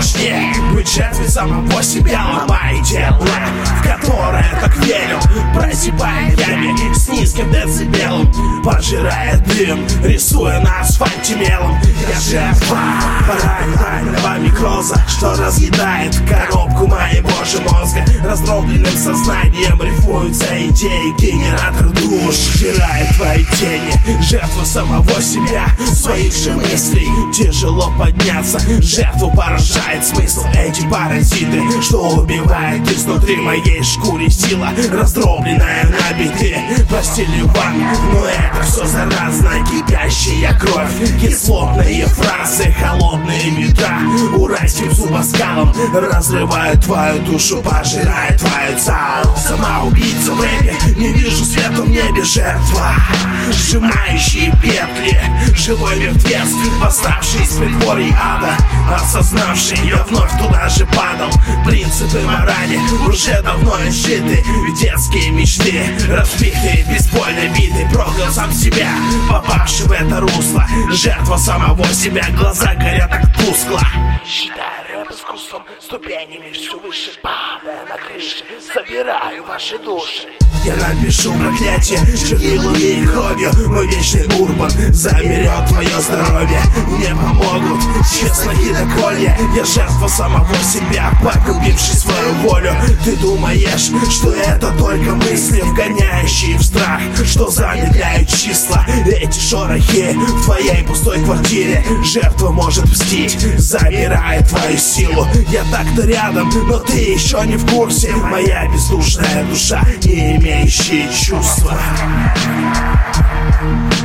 страшнее быть жертвой самого себя, ломая тело, в которое так верил, прозябая в яме с низким децибелом, пожирая дым, рисуя на асфальте мелом. Я жертва параноидального микроза, что разъедает коробку моего же мозга. Раздробленным сознанием рифуются идеи, генератор душ стирает твои тени. Жертва самого себя, своих же мыслей, тяжело подняться. Жертву поражает смысл, эти паразиты, что убивает изнутри моей шкуре. Сила, раздробленная на биты, постели вам, но это все заразно. Кипящая кровь, кислотные фразы, холодные ветра уральским зубоскалом разрывают твою душу, пожирает твою цаль. Самоубийца в рэпе, не вижу света в небе, жертва, сжимающие петли, живой мертвец, восставший из притворий ада, осознавший, я вновь туда же падал. Принципы морали уже давно изжиты, детские мечты разбитые, бейсбольной битой. Проклял сам себя, попавший в это русло. Жертва самого себя, глаза горят так тускло. Считаю рэп искусством, ступенями все выше, падая на крыше, собираю ваши души. Я напишу проклятие чернилами и кровью. Мой вечный урбан заберет твое здоровье. Мне помогут честные доколья. Я жертва самого себя, погубивший свою волю. Ты думаешь, что это только мысли, вгоняющие в страх, что замедляют числа. Эти шорохи в твоей пустой квартире. Жертва может мстить, забирая твою силу. Я так-то рядом, но ты еще не в курсе. Моя бездушная душа, не имеющая чувства.